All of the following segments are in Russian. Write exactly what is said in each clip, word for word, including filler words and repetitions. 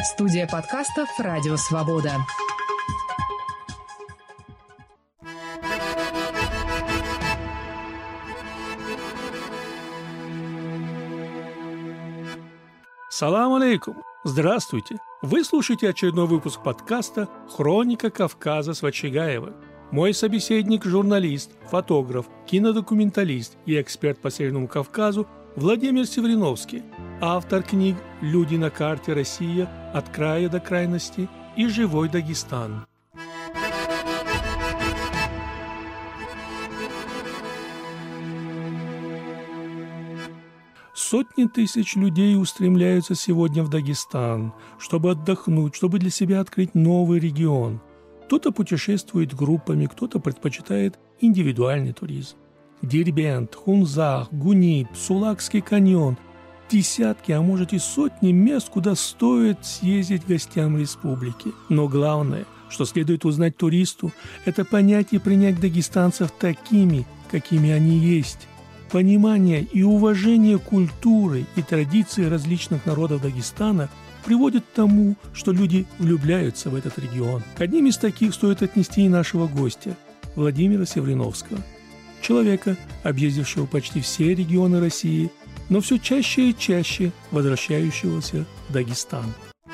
Студия подкастов «Радио Свобода». Салам алейкум! Здравствуйте! Вы слушаете очередной выпуск подкаста «Хроника Кавказа» с Вачигаевым. Мой собеседник – журналист, фотограф, кинодокументалист и эксперт по Северному Кавказу Владимир Севриновский, автор книг «Люди на карте. Россия. От края до крайности» и «Живой Дагестан». Сотни тысяч людей устремляются сегодня в Дагестан, чтобы отдохнуть, чтобы для себя открыть новый регион. Кто-то путешествует группами, кто-то предпочитает индивидуальный туризм. Дербент, Хунзах, Гуниб, Сулакский каньон – десятки, а может и сотни мест, куда стоит съездить гостям республики. Но главное, что следует узнать туристу, это понять и принять дагестанцев такими, какими они есть. Понимание и уважение культуры и традиций различных народов Дагестана приводит к тому, что люди влюбляются в этот регион. К одним из таких стоит отнести и нашего гостя, Владимира Севриновского. Человека, объездившего почти все регионы России, но все чаще и чаще возвращающегося в Дагестан.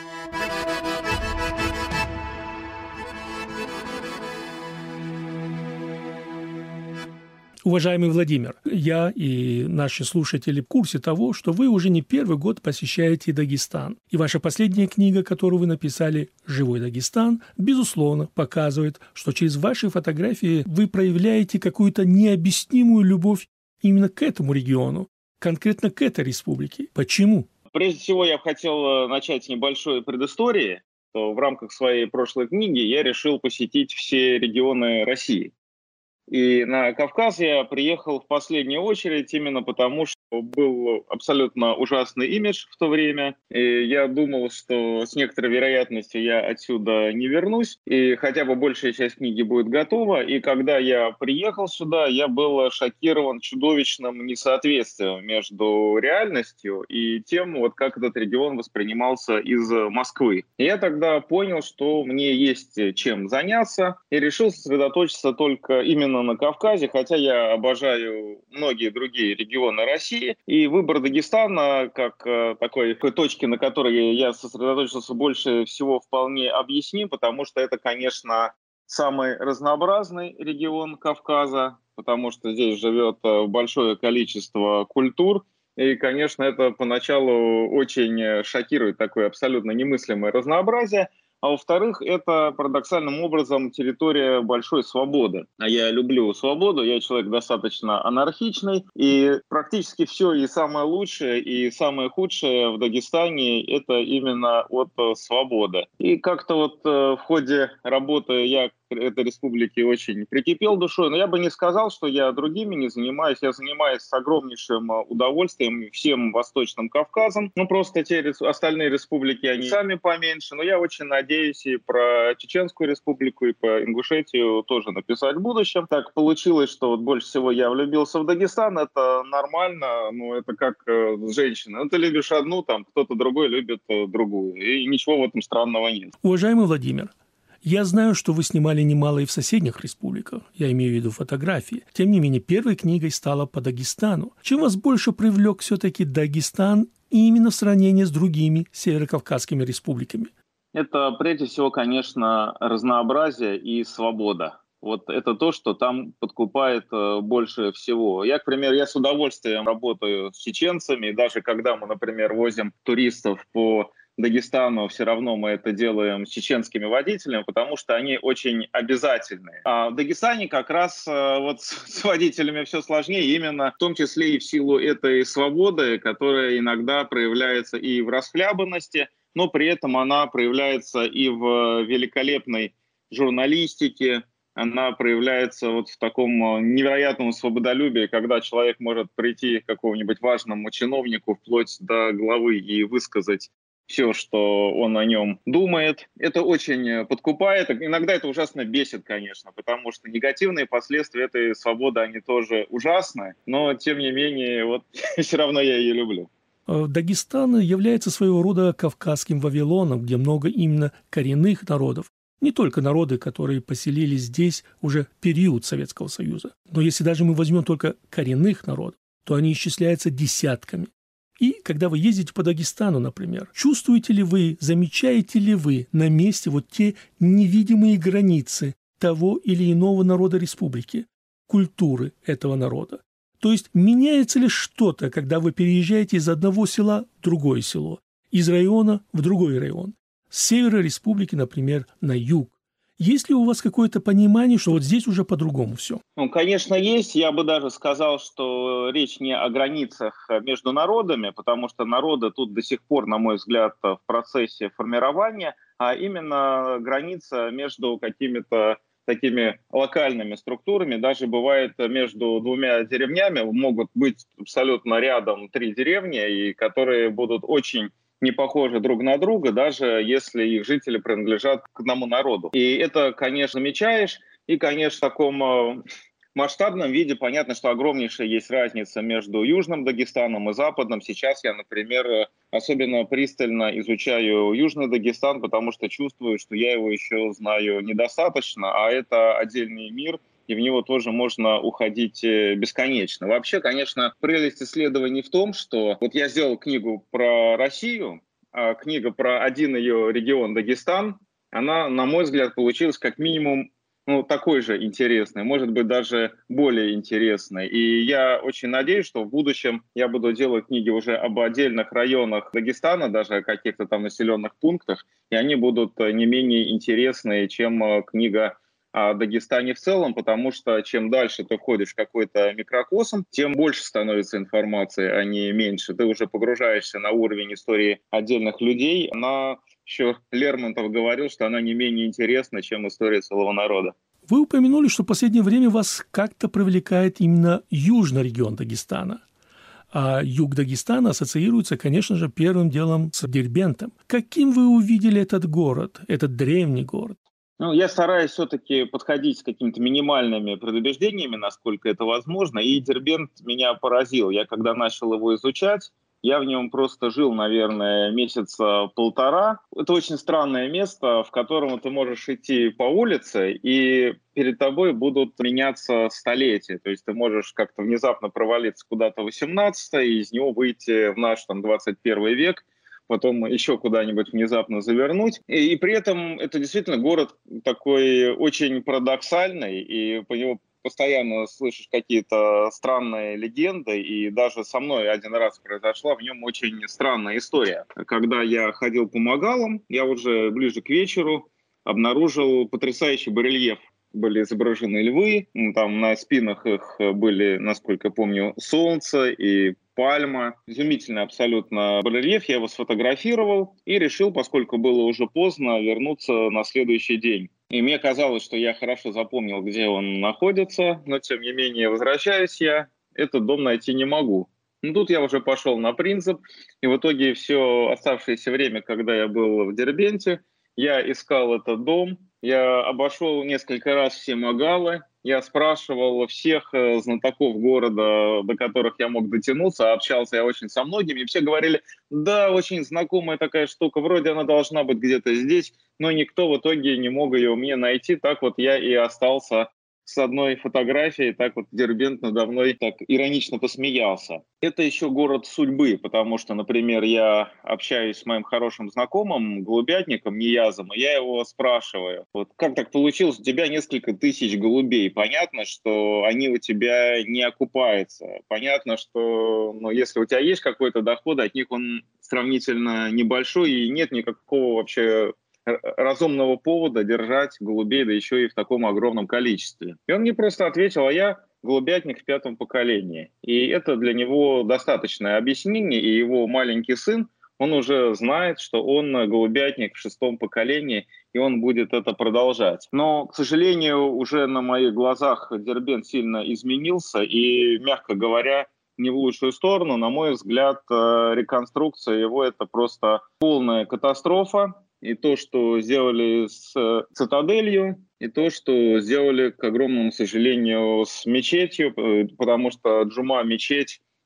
Уважаемый Владимир, я и наши слушатели в курсе того, что вы уже не первый год посещаете Дагестан. И ваша последняя книга, которую вы написали «Живой Дагестан», безусловно, показывает, что через ваши фотографии вы проявляете какую-то необъяснимую любовь именно к этому региону, конкретно к этой республике. Почему? Прежде всего, я бы хотел начать с небольшой предыстории. В рамках своей прошлой книги я решил посетить все регионы России. И на Кавказ я приехал в последнюю очередь именно потому, что был абсолютно ужасный имидж в то время. И я думал, что с некоторой вероятностью я отсюда не вернусь, и хотя бы большая часть книги будет готова. И когда я приехал сюда, я был шокирован чудовищным несоответствием между реальностью и тем, вот как этот регион воспринимался из Москвы. И я тогда понял, что мне есть чем заняться, и решил сосредоточиться только именно на Кавказе, хотя я обожаю многие другие регионы России. И выбор Дагестана как э, такой, такой точки, на которой я сосредоточился больше всего, вполне объясним, потому что это, конечно, самый разнообразный регион Кавказа, потому что здесь живет большое количество культур. И, конечно, это поначалу очень шокирует, такое абсолютно немыслимое разнообразие. А во-вторых, это парадоксальным образом территория большой свободы. А я люблю свободу, я человек достаточно анархичный, и практически все и самое лучшее, и самое худшее в Дагестане – это именно от свободы. И как-то вот в ходе работы я к этой республике очень прикипел душой, но я бы не сказал, что я другими не занимаюсь. Я занимаюсь с огромнейшим удовольствием всем Восточным Кавказом. Ну, просто те остальные республики, они сами поменьше, но я очень надеюсь, Надеюсь и про Чеченскую республику, и про Ингушетию тоже написать в будущем. Так получилось, что вот больше всего я влюбился в Дагестан. Это нормально, но это как э, женщина. Ну, ты любишь одну, там кто-то другой любит э, другую. И ничего в этом странного нет. Уважаемый Владимир, я знаю, что вы снимали немало и в соседних республиках, я имею в виду фотографии. Тем не менее, первой книгой стала по Дагестану. Чем вас больше привлек все-таки Дагестан именно в сравнении с другими северокавказскими республиками? Это, прежде всего, конечно, разнообразие и свобода. Вот это то, что там подкупает э, больше всего. Я, к примеру, я с удовольствием работаю с чеченцами, и даже когда мы, например, возим туристов по Дагестану, все равно мы это делаем с чеченскими водителями, потому что они очень обязательные. А в Дагестане как раз э, вот с, с водителями все сложнее, именно в том числе и в силу этой свободы, которая иногда проявляется и в расхлябанности, но при этом она проявляется и в великолепной журналистике, она проявляется вот в таком невероятном свободолюбии, когда человек может прийти к какому-нибудь важному чиновнику вплоть до главы и высказать все, что он о нем думает. Это очень подкупает. Иногда это ужасно бесит, конечно, потому что негативные последствия этой свободы, они тоже ужасны, но тем не менее, вот все равно я ее люблю. Дагестан является своего рода кавказским Вавилоном, где много именно коренных народов. Не только народы, которые поселились здесь уже в период Советского Союза. Но если даже мы возьмем только коренных народов, то они исчисляются десятками. И когда вы ездите по Дагестану, например, чувствуете ли вы, замечаете ли вы на месте вот те невидимые границы того или иного народа республики, культуры этого народа? То есть меняется ли что-то, когда вы переезжаете из одного села в другое село, из района в другой район, с севера республики, например, на юг? Есть ли у вас какое-то понимание, что вот здесь уже по-другому все? Ну, конечно, есть. Я бы даже сказал, что речь не о границах между народами, потому что народы тут до сих пор, на мой взгляд, в процессе формирования, а именно граница между какими-то такими локальными структурами. Даже бывает между двумя деревнями могут быть абсолютно рядом три деревни, и которые будут очень не похожи друг на друга, даже если их жители принадлежат к одному народу. И это, конечно, замечаешь. И, конечно, в таком масштабном виде понятно, что огромнейшая есть разница между Южным Дагестаном и Западным. Сейчас я, например, особенно пристально изучаю Южный Дагестан, потому что чувствую, что я его еще знаю недостаточно, а это отдельный мир, и в него тоже можно уходить бесконечно. Вообще, конечно, прелесть исследований в том, что вот я сделал книгу про Россию, а книга про один ее регион Дагестан, она, на мой взгляд, получилась как минимум ну, такой же интересный, может быть, даже более интересный. И я очень надеюсь, что в будущем я буду делать книги уже об отдельных районах Дагестана, даже о каких-то там населенных пунктах, и они будут не менее интересные, чем книга о Дагестане в целом, потому что чем дальше ты входишь в какой-то микрокосм, тем больше становится информации, а не меньше. Ты уже погружаешься на уровень истории отдельных людей. Она, еще Лермонтов говорил, что она не менее интересна, чем история целого народа. Вы упомянули, что в последнее время вас как-то привлекает именно южный регион Дагестана. А юг Дагестана ассоциируется, конечно же, первым делом с Дербентом. Каким вы увидели этот город, этот древний город? Ну, я стараюсь все-таки подходить с какими-то минимальными предубеждениями, насколько это возможно. И Дербент меня поразил. Я когда начал его изучать, я в нем просто жил, наверное, месяца полтора. Это очень странное место, в котором ты можешь идти по улице, и перед тобой будут меняться столетия. То есть ты можешь как-то внезапно провалиться куда-то в восемнадцатое, и из него выйти в наш там, двадцать первый век, потом еще куда-нибудь внезапно завернуть. И, и при этом это действительно город такой очень парадоксальный, и по нему постоянно слышишь какие-то странные легенды, и даже со мной один раз произошла в нем очень странная история. Когда я ходил по Магалам, я уже ближе к вечеру обнаружил потрясающий барельеф. Были изображены львы, там на спинах их были, насколько помню, солнце и пальма. Изумительный абсолютно барельеф. Я его сфотографировал и решил, поскольку было уже поздно, вернуться на следующий день. И мне казалось, что я хорошо запомнил, где он находится, но тем не менее, возвращаюсь я, этот дом найти не могу. Ну, тут я уже пошел на принцип, и в итоге все оставшееся время, когда я был в Дербенте, я искал этот дом, я обошел несколько раз все Магалы, я спрашивал всех знатоков города, до которых я мог дотянуться, общался я очень со многими, и все говорили, да, очень знакомая такая штука, вроде она должна быть где-то здесь, но никто в итоге не мог ее мне найти, так вот я и остался с одной фотографией, так вот Дербент надо мной так иронично посмеялся. Это еще город судьбы, потому что, например, я общаюсь с моим хорошим знакомым, голубятником Ниязом, и я его спрашиваю, вот как так получилось, у тебя несколько тысяч голубей, понятно, что они у тебя не окупаются, понятно, что ну, если у тебя есть какой-то доход, от них он сравнительно небольшой, и нет никакого вообще разумного повода держать голубей, да еще и в таком огромном количестве. И он мне просто ответил, а я голубятник в пятом поколении. И это для него достаточное объяснение, и его маленький сын, он уже знает, что он голубятник в шестом поколении, и он будет это продолжать. Но, к сожалению, уже на моих глазах Дербент сильно изменился, и, мягко говоря, не в лучшую сторону. На мой взгляд, реконструкция его – это просто полная катастрофа. И то, что сделали с цитаделью, и то, что сделали, к огромному сожалению, с мечетью, потому что Джума, мечеть,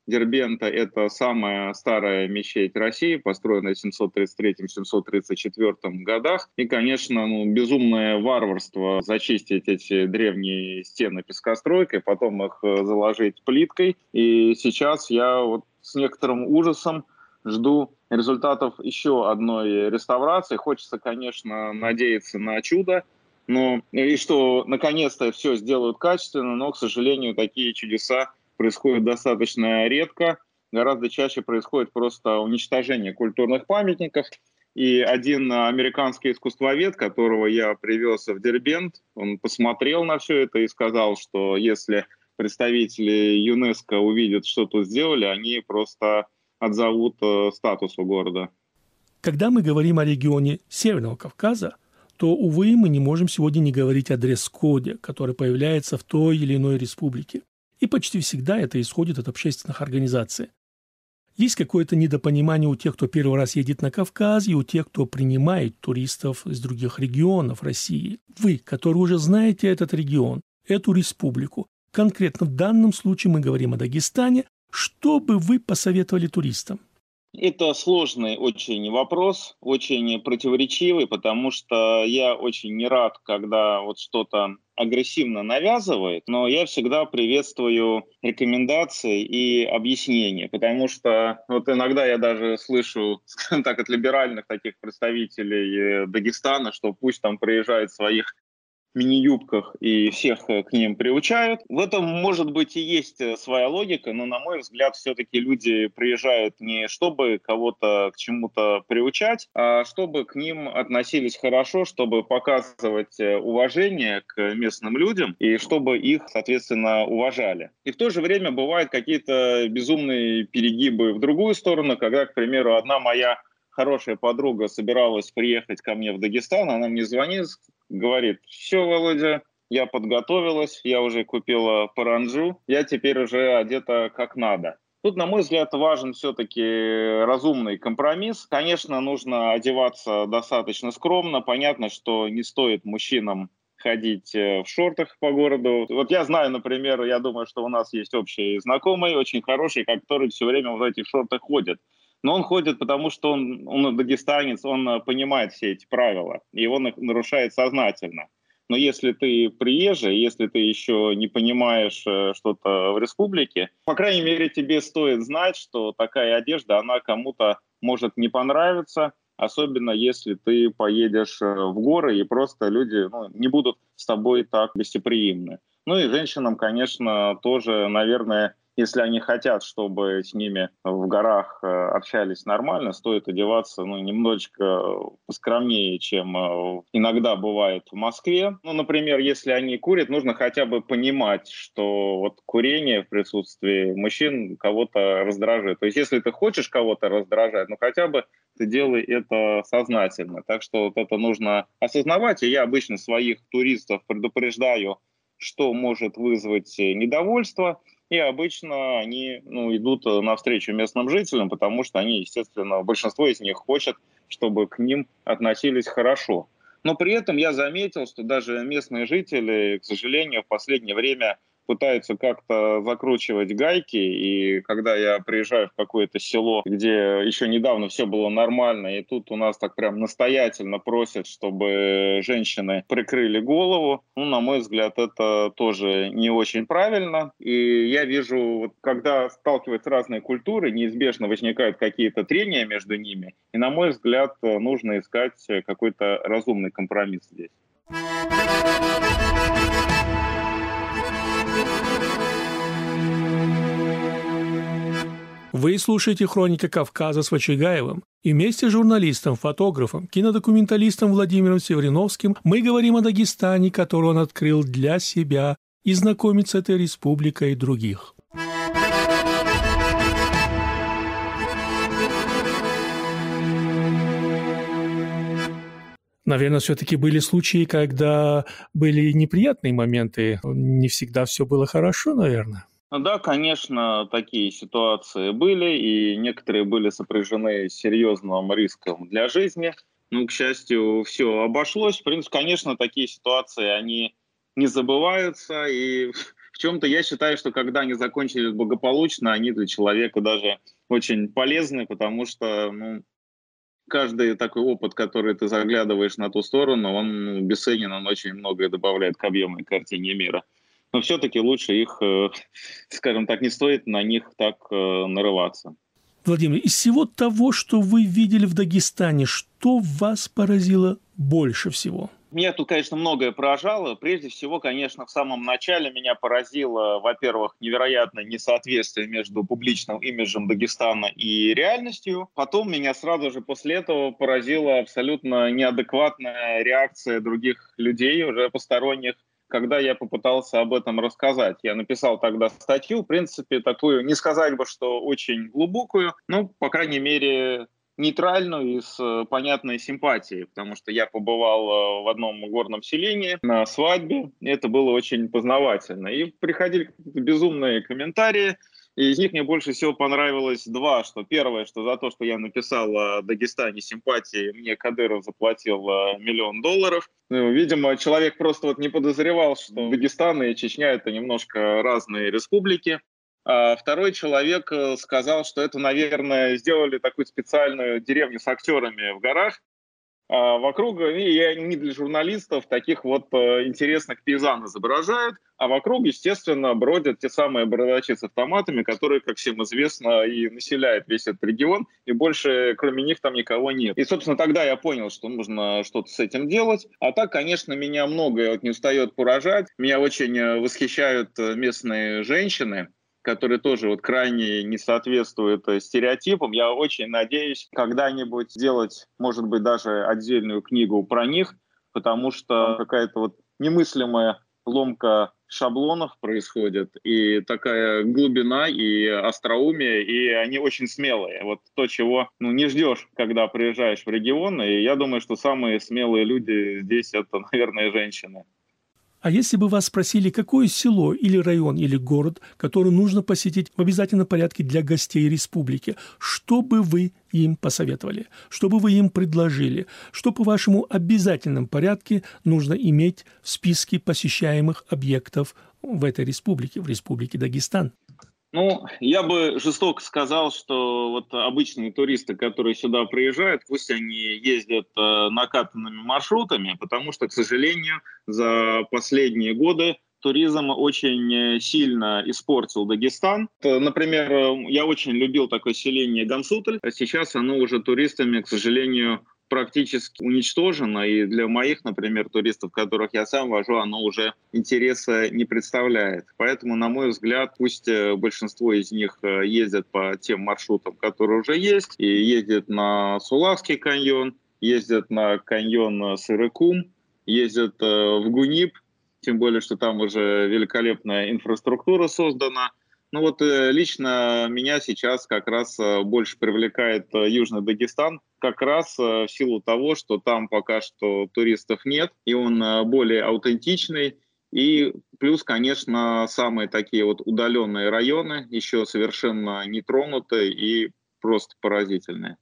Дербента — это самая старая мечеть России, построенная в семьсот тридцать третьем — семьсот тридцать четвёртом годах. И, конечно, ну, безумное варварство зачистить эти древние стены пескостройкой, потом их заложить плиткой. И сейчас я вот с некоторым ужасом жду результатов еще одной реставрации. Хочется, конечно, надеяться на чудо, но и что наконец-то все сделают качественно, но, к сожалению, такие чудеса происходит достаточно редко. Гораздо чаще происходит просто уничтожение культурных памятников. И один американский искусствовед, которого я привез в Дербент, он посмотрел на все это и сказал, что если представители ЮНЕСКО увидят, что тут сделали, они просто отзовут статус у города. Когда мы говорим о регионе Северного Кавказа, то, увы, мы не можем сегодня не говорить о дресс-коде, который появляется в той или иной республике. И почти всегда это исходит от общественных организаций. Есть какое-то недопонимание у тех, кто первый раз едет на Кавказ, и у тех, кто принимает туристов из других регионов России. Вы, которые уже знаете этот регион, эту республику, конкретно в данном случае мы говорим о Дагестане, что бы вы посоветовали туристам? Это сложный очень вопрос, очень противоречивый, потому что я очень не рад, когда вот что-то агрессивно навязывает, но я всегда приветствую рекомендации и объяснения, потому что вот иногда я даже слышу, скажем так, от либеральных таких представителей Дагестана, что пусть там приезжают своих мини-юбках и всех к ним приучают. В этом, может быть, и есть своя логика, но, на мой взгляд, все-таки люди приезжают не чтобы кого-то к чему-то приучать, а чтобы к ним относились хорошо, чтобы показывать уважение к местным людям и чтобы их, соответственно, уважали. И в то же время бывают какие-то безумные перегибы в другую сторону, когда, к примеру, одна моя хорошая подруга собиралась приехать ко мне в Дагестан, она мне звонит, говорит: все, Володя, я подготовилась, я уже купила паранджу, я теперь уже одета как надо. Тут, на мой взгляд, важен все-таки разумный компромисс. Конечно, нужно одеваться достаточно скромно. Понятно, что не стоит мужчинам ходить в шортах по городу. Вот я знаю, например, я думаю, что у нас есть общий знакомый, очень хороший, который все время в этих шортах ходит. Но он ходит, потому что он, он дагестанец, он понимает все эти правила, и он их нарушает сознательно. Но если ты приезжий, если ты еще не понимаешь что-то в республике, по крайней мере, тебе стоит знать, что такая одежда, она кому-то может не понравиться, особенно если ты поедешь в горы, и просто люди ну, не будут с тобой так гостеприимны. Ну и женщинам, конечно, тоже, наверное, если они хотят, чтобы с ними в горах общались нормально, стоит одеваться ну, немножечко поскромнее, чем иногда бывает в Москве. Ну, например, если они курят, нужно хотя бы понимать, что вот курение в присутствии мужчин кого-то раздражит. То есть если ты хочешь кого-то раздражать, ну хотя бы ты делай это сознательно. Так что вот это нужно осознавать. И я обычно своих туристов предупреждаю, что может вызвать недовольство. И обычно они ну, идут навстречу местным жителям, потому что они, естественно, большинство из них хочет, чтобы к ним относились хорошо. Но при этом я заметил, что даже местные жители, к сожалению, в последнее время пытаются как-то закручивать гайки, и когда я приезжаю в какое-то село, где еще недавно все было нормально, и тут у нас так прям настоятельно просят, чтобы женщины прикрыли голову, ну, на мой взгляд, это тоже не очень правильно. И я вижу, вот, когда сталкиваются разные культуры, неизбежно возникают какие-то трения между ними, и, на мой взгляд, нужно искать какой-то разумный компромисс здесь. Вы слушаете «Хроника Кавказа» с Вачигаевым. И вместе с журналистом, фотографом, кинодокументалистом Владимиром Севриновским мы говорим о Дагестане, который он открыл для себя, и знакомит с этой республикой и других. Наверное, все-таки были случаи, когда были неприятные моменты. Не всегда все было хорошо, наверное. Да, конечно, такие ситуации были, и некоторые были сопряжены с серьезным риском для жизни. Но, к счастью, все обошлось. В принципе, конечно, такие ситуации, они не забываются, и в чем-то я считаю, что когда они закончились благополучно, они для человека даже очень полезны, потому что, ну, каждый такой опыт, который ты заглядываешь на ту сторону, он ну, бесценен, он очень многое добавляет к объему и картине мира. Но все-таки лучше их, э, скажем так, не стоит на них так э, нарываться. Владимир, из всего того, что вы видели в Дагестане, что вас поразило больше всего? Меня тут, конечно, многое поражало. Прежде всего, конечно, в самом начале меня поразило, во-первых, невероятное несоответствие между публичным имиджем Дагестана и реальностью. Потом меня сразу же после этого поразила абсолютно неадекватная реакция других людей, уже посторонних, когда я попытался об этом рассказать. Я написал тогда статью, в принципе, такую, не сказать бы, что очень глубокую, но, по крайней мере, нейтральную и с э, понятной симпатией, потому что я побывал э, в одном горном селении на свадьбе, и это было очень познавательно. И приходили какие-то безумные комментарии, и из них мне больше всего понравилось два. Что первое, что за то, что я написал о Дагестане симпатии, мне Кадыров заплатил э, миллион долларов. Ну, видимо, человек просто вот не подозревал, что Дагестан и Чечня — это немножко разные республики. А второй человек э, сказал, что это, наверное, сделали такую специальную деревню с актерами в горах. А вокруг, и они для журналистов таких вот э, интересных пейзан изображают, а вокруг, естественно, бродят те самые бородачи с автоматами, которые, как всем известно, и населяют весь этот регион, и больше кроме них там никого нет. И, собственно, тогда я понял, что нужно что-то с этим делать. А так, конечно, меня многое вот не устает поражать. Меня очень э, восхищают э, местные женщины, которые тоже вот крайне не соответствуют э, стереотипам. Я очень надеюсь когда-нибудь сделать, может быть, даже отдельную книгу про них, потому что какая-то вот немыслимая ломка шаблонов происходит, и такая глубина, и остроумие, и они очень смелые. Вот то, чего ну, не ждешь, когда приезжаешь в регион, и я думаю, что самые смелые люди здесь — это, наверное, женщины. А если бы вас спросили, какое село или район или город, который нужно посетить в обязательном порядке для гостей республики, что бы вы им посоветовали? Что бы вы им предложили? Что, по вашему обязательном порядке нужно иметь в списке посещаемых объектов в этой республике, в республике Дагестан? Ну, я бы жестоко сказал, что вот обычные туристы, которые сюда приезжают, пусть они ездят э, накатанными маршрутами, потому что, к сожалению, за последние годы туризм очень сильно испортил Дагестан. Например, я очень любил такое селение Гансутль, а сейчас оно уже туристами, к сожалению, практически уничтожено, и для моих, например, туристов, которых я сам вожу, оно уже интереса не представляет. Поэтому, на мой взгляд, пусть большинство из них ездят по тем маршрутам, которые уже есть, и ездят на Сулавский каньон, ездят на каньон Сырыкум, ездят в Гунип, тем более, что там уже великолепная инфраструктура создана. Ну вот лично меня сейчас как раз больше привлекает Южный Дагестан, как раз в силу того, что там пока что туристов нет, и он более аутентичный. И плюс, конечно, самые такие вот удаленные районы еще совершенно не тронуты и просто поразительные.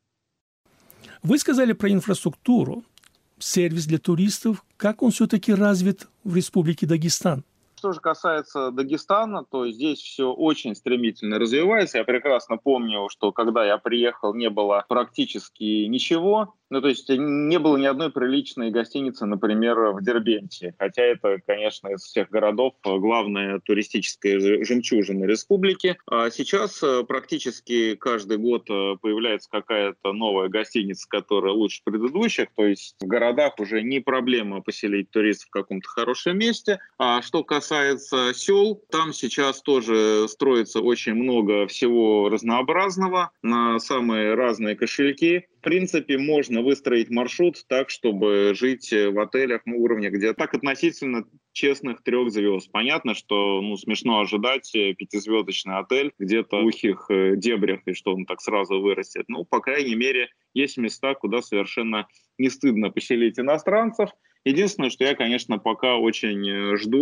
Вы сказали про инфраструктуру, сервис для туристов. Как он все-таки развит в республике Дагестан? Что же касается Дагестана, то здесь все очень стремительно развивается. Я прекрасно помню, что когда я приехал, не было практически ничего. Ну, то есть не было ни одной приличной гостиницы, например, в Дербенте. Хотя это, конечно, из всех городов главная туристическая жемчужина республики. А сейчас практически каждый год появляется какая-то новая гостиница, которая лучше предыдущих. То есть в городах уже не проблема поселить туристов в каком-то хорошем месте. А что касается сел, там сейчас тоже строится очень много всего разнообразного на самые разные кошельки. В принципе, можно выстроить маршрут так, чтобы жить в отелях на уровне где-то так относительно честных трех звезд. Понятно, что ну, смешно ожидать пятизвездочный отель где-то в глухих дебрях, и что он так сразу вырастет. Ну, по крайней мере, есть места, куда совершенно не стыдно поселить иностранцев. Единственное, что я, конечно, пока очень жду,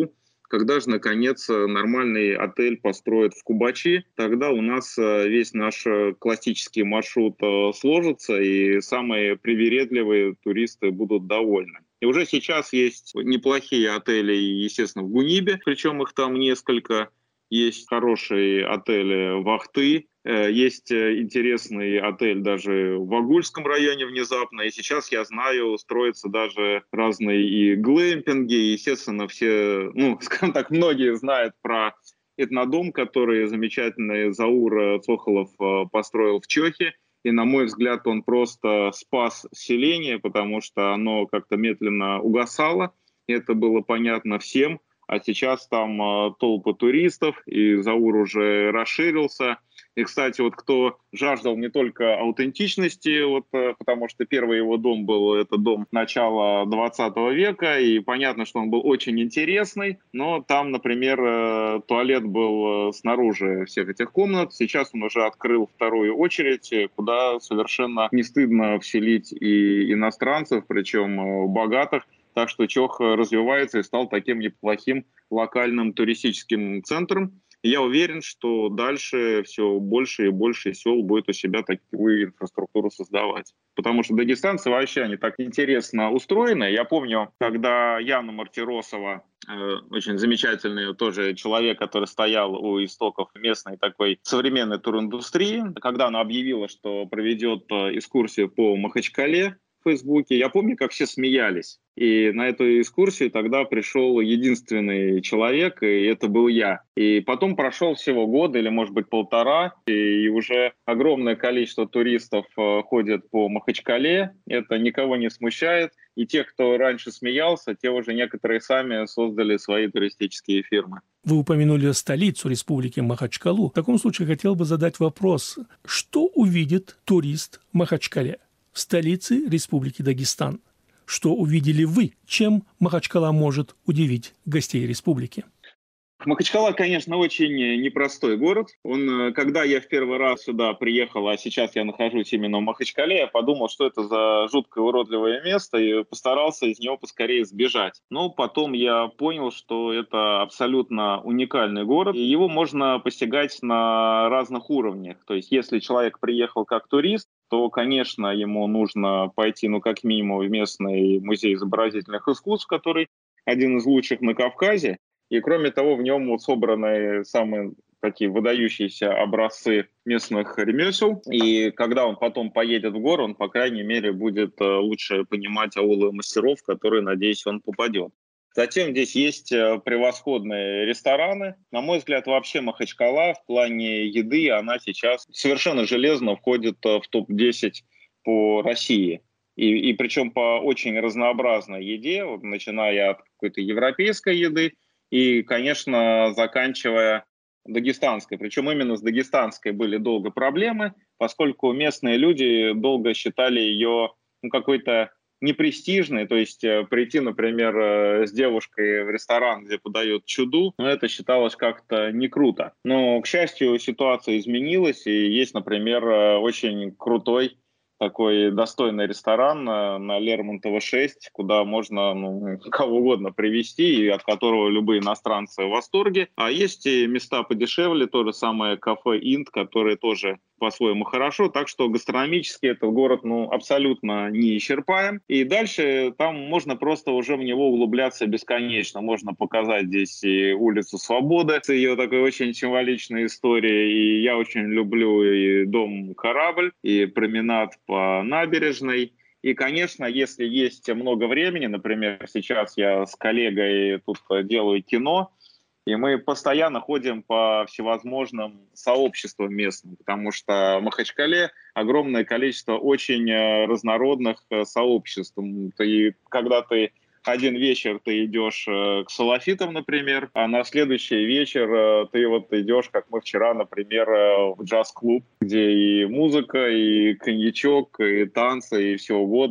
когда же, наконец, нормальный отель построят в Кубачи, тогда у нас весь наш классический маршрут сложится, и самые привередливые туристы будут довольны. И уже сейчас есть неплохие отели, естественно, в Гунибе, причем их там несколько. Есть хорошие отели в Ахты, есть интересный отель даже в Агульском районе внезапно. И сейчас, я знаю, строятся даже разные и глэмпинги. И, естественно, все, ну, скажем так, многие знают про этнодом, который замечательный Заур Цохолов построил в Чехе. И, на мой взгляд, он просто спас селение, потому что оно как-то медленно угасало. И это было понятно всем. А сейчас там э, толпа туристов, и Заур уже расширился. И, кстати, вот кто жаждал не только аутентичности, вот, э, потому что первый его дом был, это дом начала двадцатого века, и понятно, что он был очень интересный, но там, например, э, туалет был снаружи всех этих комнат. Сейчас он уже открыл вторую очередь, куда совершенно не стыдно вселить и иностранцев, причем э, богатых. Так что Чох развивается и стал таким неплохим локальным туристическим центром. И я уверен, что дальше все больше и больше сел будет у себя такую инфраструктуру создавать. Потому что дагестанцы вообще, они так интересно устроены. Я помню, когда Яна Мартиросова, э, очень замечательный тоже человек, который стоял у истоков местной такой современной туриндустрии, когда она объявила, что проведет экскурсию по Махачкале в Фейсбуке, я помню, как все смеялись. И на эту экскурсию тогда пришел единственный человек, и это был я. И потом прошел всего год или, может быть, полтора, и уже огромное количество туристов ходят по Махачкале. Это никого не смущает. И те, кто раньше смеялся, те уже некоторые сами создали свои туристические фирмы. Вы упомянули столицу республики Махачкалу. В таком случае хотел бы задать вопрос. Что увидит турист в Махачкале, в столице республики Дагестан? Что увидели вы? Чем Махачкала может удивить гостей республики? Махачкала, конечно, очень непростой город. Он, когда я в первый раз сюда приехал, а сейчас я нахожусь именно в Махачкале, я подумал, что это за жуткое уродливое место, и постарался из него поскорее сбежать. Но потом я понял, что это абсолютно уникальный город, и его можно постигать на разных уровнях. То есть, если человек приехал как турист, то, конечно, ему нужно пойти, ну, как минимум, в местный музей изобразительных искусств, который один из лучших на Кавказе. И, кроме того, в нем вот собраны самые такие выдающиеся образцы местных ремесел. И когда он потом поедет в гору, он, по крайней мере, будет лучше понимать аулы мастеров, в которые, надеюсь, он попадет. Затем здесь есть превосходные рестораны. На мой взгляд, вообще Махачкала в плане еды, она сейчас совершенно железно входит в топ десять по России. И, и причем по очень разнообразной еде, вот, начиная от какой-то европейской еды и, конечно, заканчивая дагестанской. Причем именно с дагестанской были долго проблемы, поскольку местные люди долго считали ее ну, какой-то непрестижной, то есть прийти, например, с девушкой в ресторан, где подают чуду, но это считалось как-то не круто. Но, к счастью, ситуация изменилась, и есть, например, очень крутой такой достойный ресторан на, на Лермонтова шесть, куда можно ну, кого угодно привезти, и от которого любые иностранцы в восторге. А есть и места подешевле, то же самое кафе «Инт», которые тоже по-своему хорошо, так что гастрономически этот город ну, абсолютно не исчерпаем. И дальше там можно просто уже в него углубляться бесконечно. Можно показать здесь и улицу Свободы с ее такой очень символичной историей. И я очень люблю и дом «Корабль», и променад по набережной. И, конечно, если есть много времени, например, сейчас я с коллегой тут делаю кино, и мы постоянно ходим по всевозможным сообществам местным, потому что в Махачкале огромное количество очень разнородных сообществ. И когда ты один вечер ты идешь к салафитам, например, а на следующий вечер ты вот идешь, как мы вчера, например, в джаз-клуб, где и музыка, и коньячок, и танцы, и все угодно.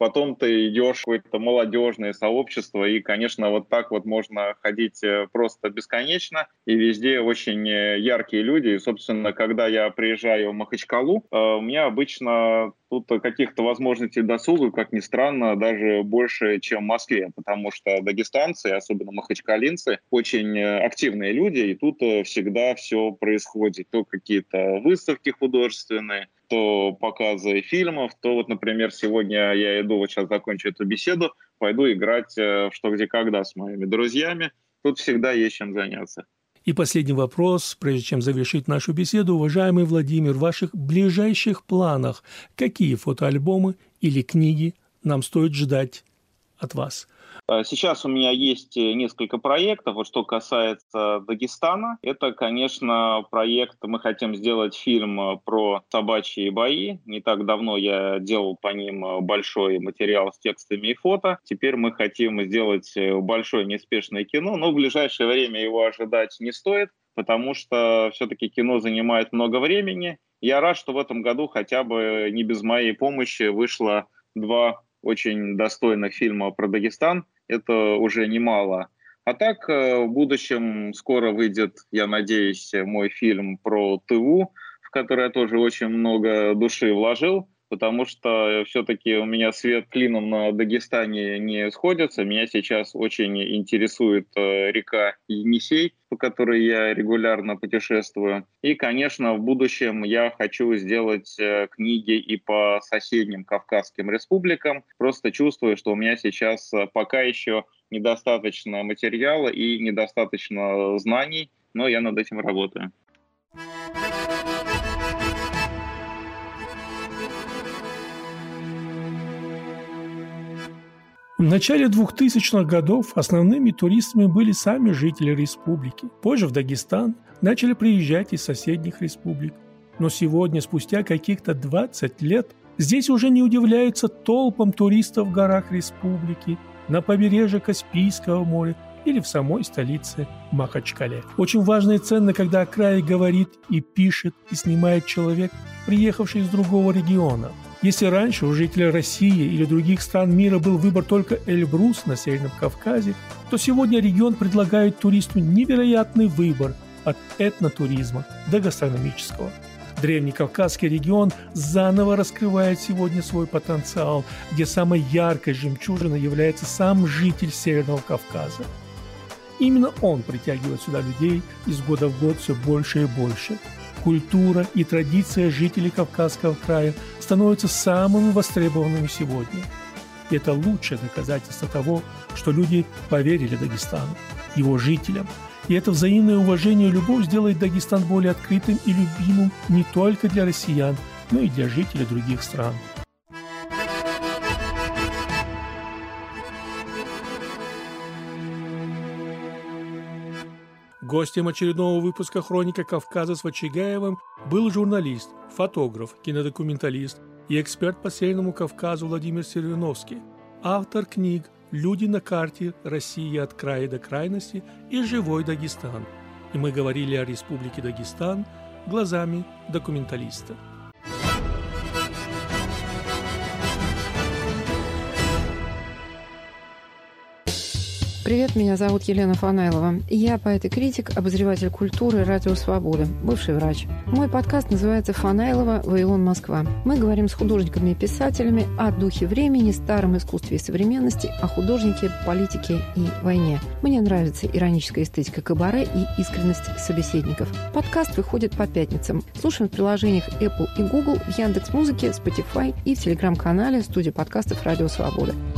потом ты идешь в какое-то молодежное сообщество, и, конечно, вот так вот можно ходить просто бесконечно, и везде очень яркие люди. И, собственно, когда я приезжаю в Махачкалу, у меня обычно тут каких-то возможностей досуга, как ни странно, даже больше, чем в Москве, потому что дагестанцы, особенно махачкалинцы, очень активные люди, и тут всегда все происходит. То какие-то выставки художественные, то показы фильмов, то вот, например, сегодня я иду, вот сейчас закончу эту беседу, пойду играть в «Что, где, когда» с моими друзьями. Тут всегда есть чем заняться. И последний вопрос, прежде чем завершить нашу беседу. Уважаемый Владимир, в ваших ближайших планах какие фотоальбомы или книги нам стоит ждать от вас? Сейчас у меня есть несколько проектов. Вот что касается Дагестана, это, конечно, проект, мы хотим сделать фильм про собачьи бои. Не так давно я делал по ним большой материал с текстами и фото. Теперь мы хотим сделать большое неспешное кино, но в ближайшее время его ожидать не стоит, потому что все-таки кино занимает много времени. Я рад, что в этом году хотя бы не без моей помощи вышло два очень достойных фильма про Дагестан. Это уже немало. А так, в будущем скоро выйдет, я надеюсь, мой фильм про ТУ, в который я тоже очень много души вложил, потому что все-таки у меня свет клином на Дагестане не сходится. Меня сейчас очень интересует река Енисей, по которой я регулярно путешествую. И, конечно, в будущем я хочу сделать книги и по соседним Кавказским республикам. Просто чувствую, что у меня сейчас пока еще недостаточно материала и недостаточно знаний, но я над этим работаю. В начале двухтысячных годов основными туристами были сами жители республики. Позже в Дагестан начали приезжать из соседних республик. Но сегодня, спустя каких-то двадцать лет, здесь уже не удивляются толпам туристов в горах республики, на побережье Каспийского моря или в самой столице Махачкале. Очень важно и ценно, когда о крае говорит и пишет, и снимает человек, приехавший из другого региона. Если раньше у жителей России или других стран мира был выбор только Эльбрус на Северном Кавказе, то сегодня регион предлагает туристу невероятный выбор от этнотуризма до гастрономического. Древний Кавказский регион заново раскрывает сегодня свой потенциал, где самой яркой жемчужиной является сам житель Северного Кавказа. Именно он притягивает сюда людей из года в год все больше и больше. Культура и традиция жителей Кавказского края становятся самыми востребованными сегодня. И это лучшее доказательство того, что люди поверили Дагестану, его жителям. И это взаимное уважение и любовь сделает Дагестан более открытым и любимым не только для россиян, но и для жителей других стран. Гостем очередного выпуска «Хроника Кавказа» с Вачигаевым был журналист, фотограф, кинодокументалист и эксперт по Северному Кавказу Владимир Сервиновский, автор книг «Люди на карте. Россия от края до крайности» и «Живой Дагестан». И мы говорили о Республике Дагестан глазами документалиста. Привет, меня зовут Елена Фанайлова. Я поэт и критик, обозреватель культуры «Радио Свобода», бывший врач. Мой подкаст называется «Фанайлова. Вавилон. Москва». Мы говорим с художниками и писателями о духе времени, старом искусстве и современности, о художнике, политике и войне. Мне нравится ироническая эстетика кабаре и искренность собеседников. Подкаст выходит по пятницам. Слушаем в приложениях Apple и Google, в Яндекс.Музыке, Spotify и в телеграм-канале студии подкастов «Радио Свобода».